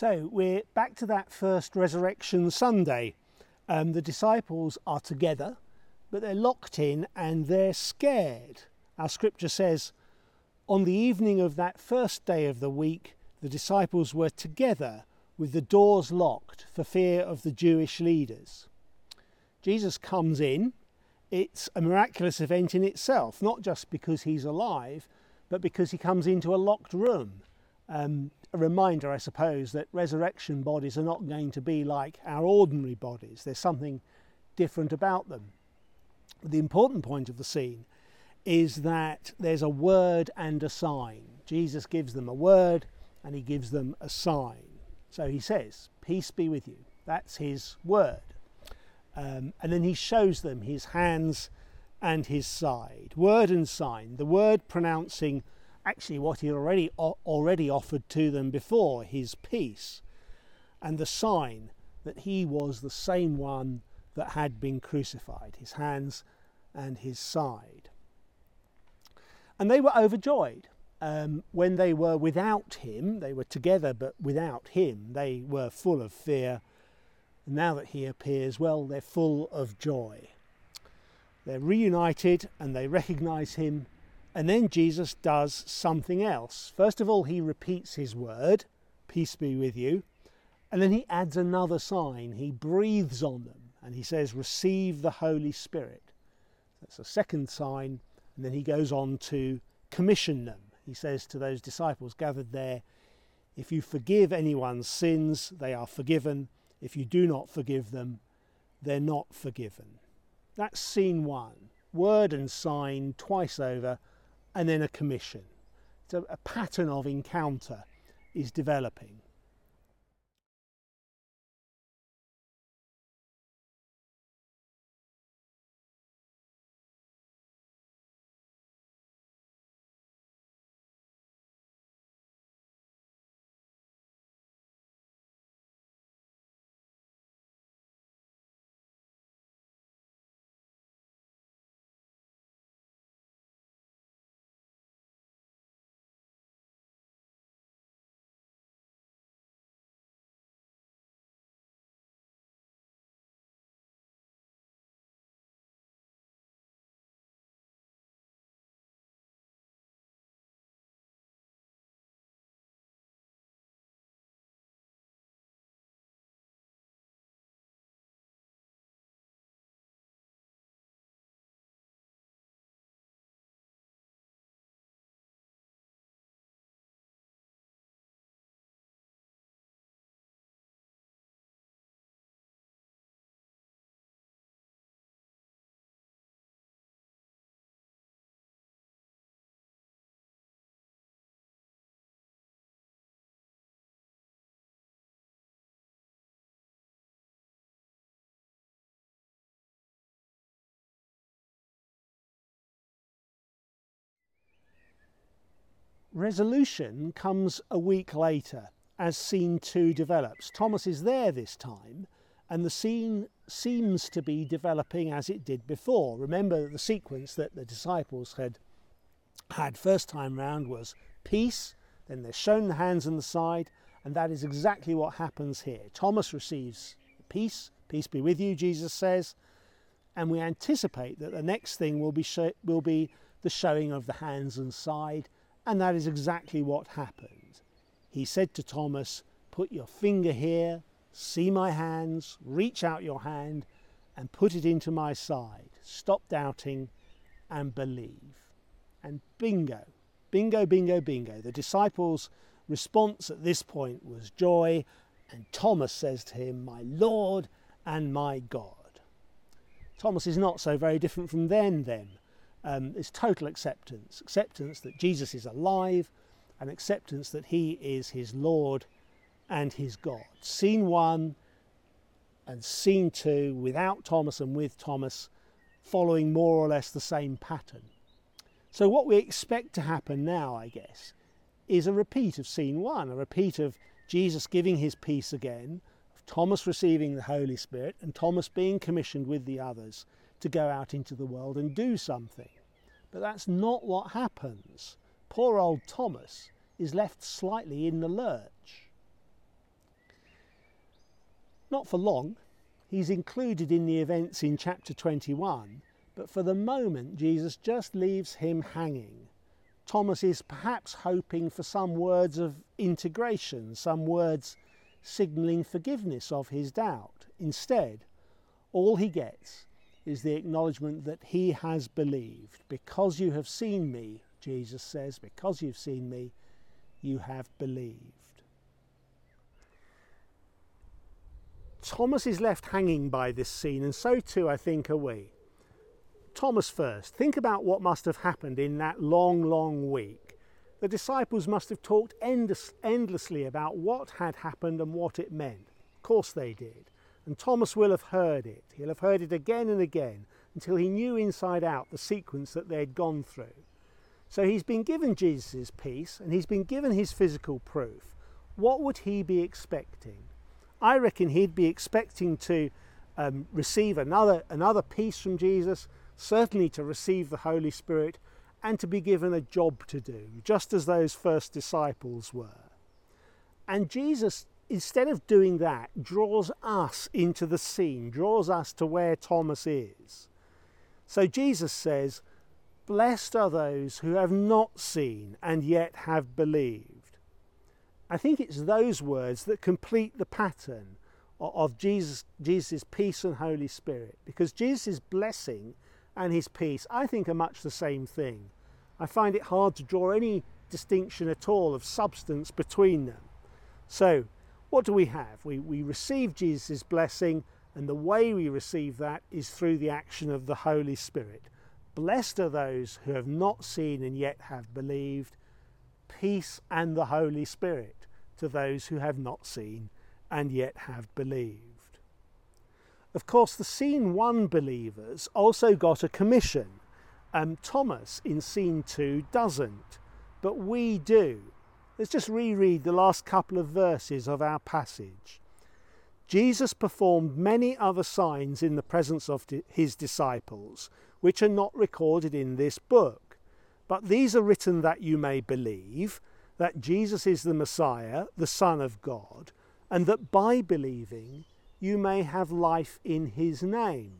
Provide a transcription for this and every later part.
So we're back to that first Resurrection Sunday. The disciples are together, but they're locked in and they're scared. Our scripture says, on the evening of that first day of the week, the disciples were together with the doors locked for fear of the Jewish leaders. Jesus comes in. It's a miraculous event in itself, not just because he's alive, but because he comes into a locked room. A reminder, I suppose, that resurrection bodies are not going to be like our ordinary bodies. There's something different about them. The important point of the scene is that there's a word and a sign. Jesus gives them a word and he gives them a sign. So he says, "Peace be with you." That's his word. And then he shows them his hands and his side. Word and sign. The word pronouncing actually what he already offered to them before, his peace, and the sign that he was the same one that had been crucified, his hands and his side. And they were overjoyed. When they were without him, they were together but without him, they were full of fear. And now that he appears, well, they're full of joy. They're reunited and they recognise him. And then Jesus does something else. First of all, he repeats his word, "Peace be with you." And then he adds another sign. He breathes on them and he says, "Receive the Holy Spirit." That's a second sign. And then he goes on to commission them. He says to those disciples gathered there, "If you forgive anyone's sins, they are forgiven. If you do not forgive them, they're not forgiven." That's scene one. Word and sign twice over. And then a commission. So a pattern of encounter is developing. Resolution comes a week later as scene two develops. Thomas is there this time and the scene seems to be developing as it did before. Remember the sequence that the disciples had first time round was peace, then they're shown the hands and the side, and that is exactly what happens here. Thomas receives peace, "Peace be with you," Jesus says, and we anticipate that the next thing will be the showing of the hands and side. And that is exactly what happened. He said to Thomas, "Put your finger here, see my hands, reach out your hand and put it into my side. Stop doubting and believe." And bingo, bingo, bingo, bingo. The disciples' response at this point was joy, and Thomas says to him, "My Lord and my God." Thomas is not so very different from them. It's total acceptance that Jesus is alive, and acceptance that he is his Lord and his God. Scene one and scene two, without Thomas and with Thomas, following more or less the same pattern. So what we expect to happen now, I guess, is a repeat of scene one, a repeat of Jesus giving his peace again, of Thomas receiving the Holy Spirit, and Thomas being commissioned with the others to go out into the world and do something. But that's not what happens. Poor old Thomas is left slightly in the lurch. Not for long. He's included in the events in chapter 21, but for the moment Jesus just leaves him hanging. Thomas is perhaps hoping for some words of integration, some words signalling forgiveness of his doubt. Instead, all he gets is the acknowledgement that he has believed. Because you have seen me, Jesus says, because you've seen me, you have believed. Thomas is left hanging by this scene, and so too I think are we. Thomas first. Think about what must have happened in that long week. The disciples must have talked endlessly about what had happened and what it meant. Of course they did. And Thomas will have heard it. He'll have heard it again and again until he knew inside out the sequence that they'd gone through. So he's been given Jesus' peace and he's been given his physical proof. What would he be expecting? I reckon he'd be expecting to receive another peace from Jesus, certainly to receive the Holy Spirit, and to be given a job to do, just as those first disciples were. And Jesus, instead of doing that, draws us into the scene, draws us to where Thomas is. So Jesus says, "Blessed are those who have not seen and yet have believed." I think it's those words that complete the pattern of Jesus' peace and Holy Spirit, because Jesus' blessing and his peace, I think, are much the same thing. I find it hard to draw any distinction at all of substance between them. So, what do we have? We receive Jesus' blessing, and the way we receive that is through the action of the Holy Spirit. Blessed are those who have not seen and yet have believed. Peace and the Holy Spirit to those who have not seen and yet have believed. Of course, the scene 1 believers also got a commission. Thomas in scene 2 doesn't, but we do. Let's just reread the last couple of verses of our passage. Jesus performed many other signs in the presence of his disciples, which are not recorded in this book. But these are written that you may believe that Jesus is the Messiah, the Son of God, and that by believing you may have life in his name.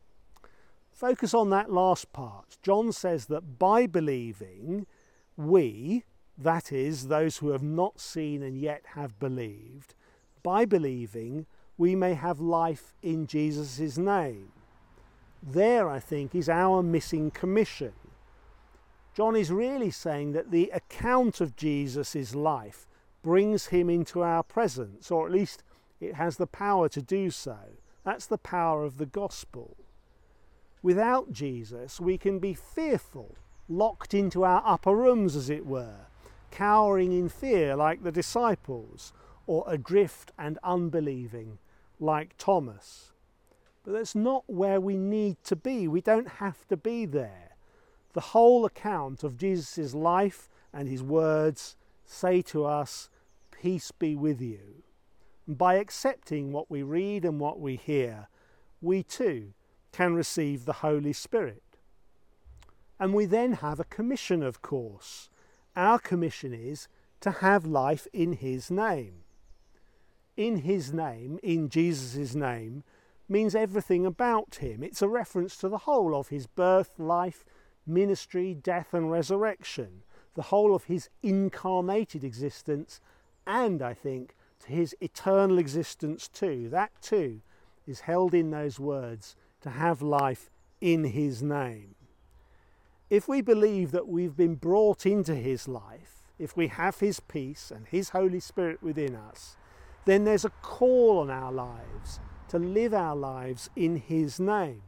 Focus on that last part. John says that by believing, we, that is, those who have not seen and yet have believed, by believing we may have life in Jesus' name. There, I think, is our missing commission. John is really saying that the account of Jesus' life brings him into our presence, or at least it has the power to do so. That's the power of the gospel. Without Jesus, we can be fearful, locked into our upper rooms, as it were, cowering in fear like the disciples, or adrift and unbelieving like Thomas. But that's not where we need to be. We don't have to be there. The whole account of Jesus' life and his words say to us, "Peace be with you." And by accepting what we read and what we hear, we too can receive the Holy Spirit. And we then have a commission, of course. Our commission is to have life in his name. In his name, in Jesus' name, means everything about him. It's a reference to the whole of his birth, life, ministry, death and resurrection, the whole of his incarnated existence, and I think to his eternal existence too. That too is held in those words, to have life in his name. If we believe that we've been brought into his life, if we have his peace and his Holy Spirit within us, then there's a call on our lives to live our lives in his name.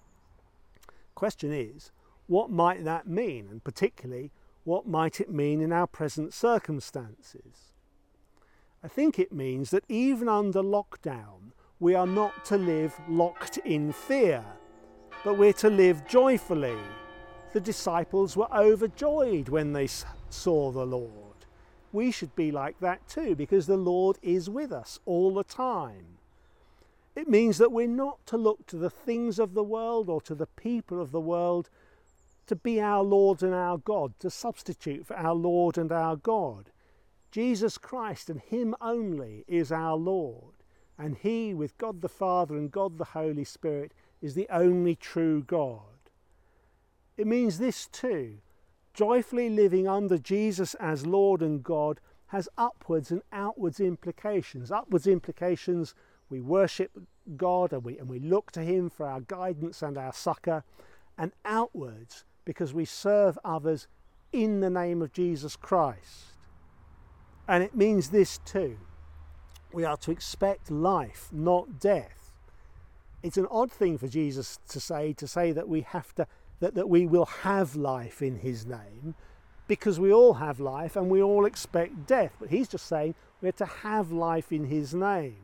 Question is, what might that mean? And particularly, what might it mean in our present circumstances? I think it means that even under lockdown, we are not to live locked in fear, but we're to live joyfully. The disciples were overjoyed when they saw the Lord. We should be like that too, because the Lord is with us all the time. It means that we're not to look to the things of the world or to the people of the world to be our Lord and our God, to substitute for our Lord and our God. Jesus Christ and him only is our Lord, and he, with God the Father and God the Holy Spirit, is the only true God. It means this too: joyfully living under Jesus as Lord and God has upwards and outwards implications. Upwards implications: we worship God and we look to him for our guidance and our succour, and outwards because we serve others in the name of Jesus Christ. And it means this too: we are to expect life, not death. It's an odd thing for Jesus to say that we have to, that we will have life in his name, because we all have life and we all expect death. But he's just saying we're to have life in his name.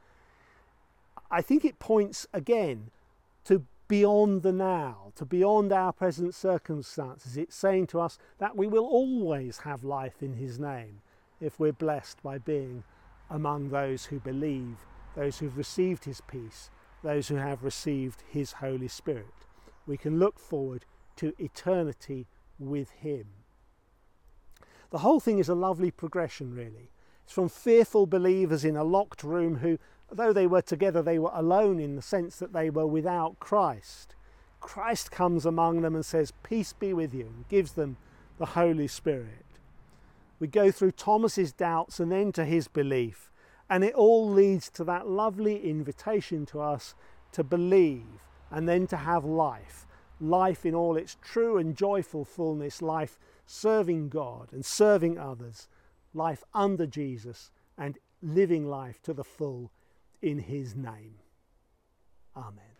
I think it points again to beyond the now, to beyond our present circumstances. It's saying to us that we will always have life in his name if we're blessed by being among those who believe, those who've received his peace, those who have received his Holy Spirit. We can look forward to eternity with him. The whole thing is a lovely progression, really. It's from fearful believers in a locked room who, though they were together, they were alone in the sense that they were without Christ. Christ comes among them and says, "Peace be with you," and gives them the Holy Spirit. We go through Thomas's doubts and then to his belief, and it all leads to that lovely invitation to us to believe and then to have life. Life in all its true and joyful fullness, life serving God and serving others, life under Jesus and living life to the full in his name. Amen.